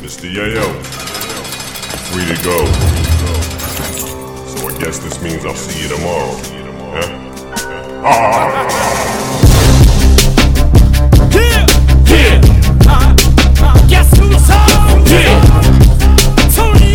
Mr. Yayo, free to go. So I guess this means I'll see you tomorrow. Yeah, yeah. Guess who's home? Yeah. Tony,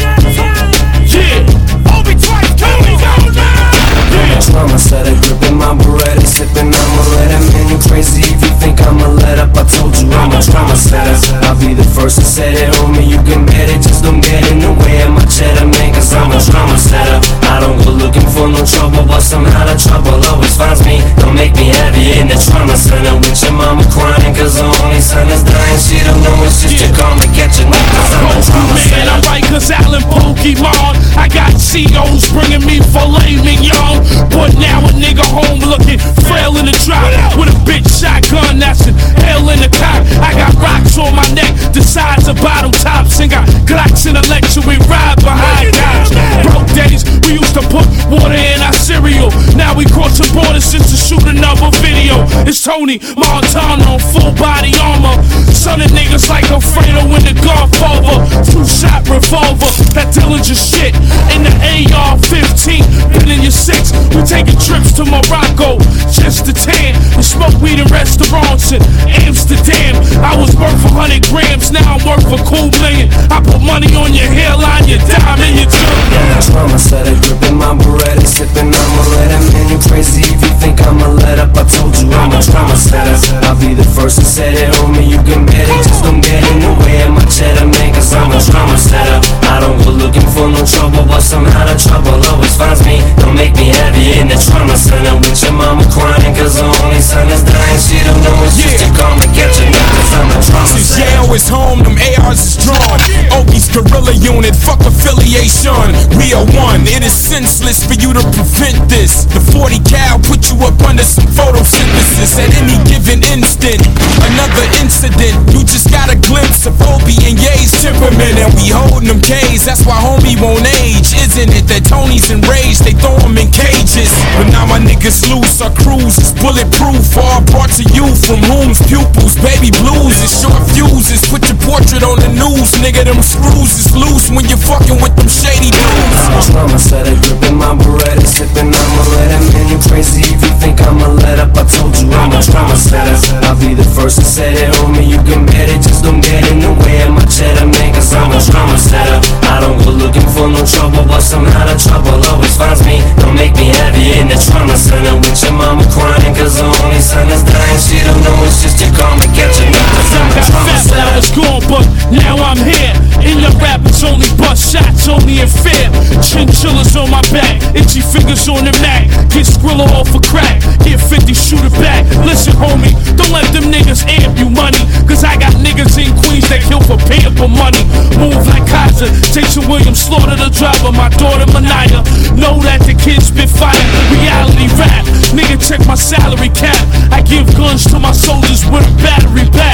yeah. Obi twice, Tony, go now. Yeah. Trauma set a grip in my Beretta, sipping Amaretta. Man, you crazy if you think I'ma let up. I told you I'm a trauma setter. I'll be the first to set it, homie. You can bet it, just don't get in the way of my cheddar, man. Cause I'm a trauma setter. I don't go looking for no trouble, but somehow the trouble always finds me. Don't make me heavy in the trauma center with your mama crying cause her only son is dying. She don't know it's just your karma catching me cause I'm a trauma setter. I write cause Alan Pokemon. I got COs bringing me filet mignon. But now a nigga home looking frail in the drop with a bitch shotgun that's an hell in the cop. I got rocks on my neck the size of bottom tops and got Glocks in the lecture we ride behind cops. Broke days we used to put water in our cereal. Now we crossing borders just to shoot another video. It's Tony Montana on full body armor. Son of niggas like Alfredo in the Godfather. 2-shot revolver, that Dillinger shit. In the AR-15, been in your 6. We taking trips to Morocco, just to tan. We smoke weed in restaurants in Amsterdam. I was worth 100 grams, now I'm worth a cool million. I put money on your hairline, your dime, and your jewelry. Trauma set a grip in my Beretta, sipping Amaretta. Man, you crazy if you think I'ma let up. I told you I'm a trauma setter. I'll be the first to set it, homie. You can bet it, just don't get in the way of my cheddar, man. Cause I'm a trauma setter. I don't go looking for no trouble, but somehow the trouble always finds me. Don't make me heavy in the trauma center with your mama crying cause her only son is dying. She don't know it's just your karma catching me cause I'm a trauma Since setter. Yale is home, them ARs is drawn. Obi's guerrilla unit, fuck affiliation. We are one, it is senseless for you to prevent this. The 40 cal put you up under some photosynthesis at any given instant. Another incident, you just got a glimpse of Obi and Ye's temperament. And we holding them K's, that's why homie won't age. Isn't it that Tony's enraged, they throw him in cages. But now my niggas loose, our cruise is bulletproof. All brought to you from whom's pupils. Baby blues and short fuses, put your portrait on the news. Nigga, them screws is loose when you're fucking with them shady dudes. Trauma set a grip in my Beretta, sipping Amaretta. Man, you crazy if you think I'ma let up. I told you I'm a trauma setter. I'll be the first to set it, homie. You can bet it, just don't get in the way of my cheddar, man. Cause I'm a trauma setter. I don't go looking for no trouble, but somehow the trouble always finds me. Don't make me heavy in the trauma center with your mama crying cause her only son is dying. She don't know it's just your karma catching me cause I'm a trauma setter. I was gone, but now I'm here. In your rap, it's only bust shots, only in fear. Chinchillas on my back, itchy fingers on the Mac. Get Skrilla off a crack, get 50, shoot it back. Listen, homie, don't let them niggas amp you money. Cause I got niggas in Queens that kill for pamper money. Move like Kaiser, Jason Williams, slaughter the driver. My daughter Mania, know that the kids spit fire. Reality rap, nigga check my salary cap. I give guns to my soldiers with a battery pack.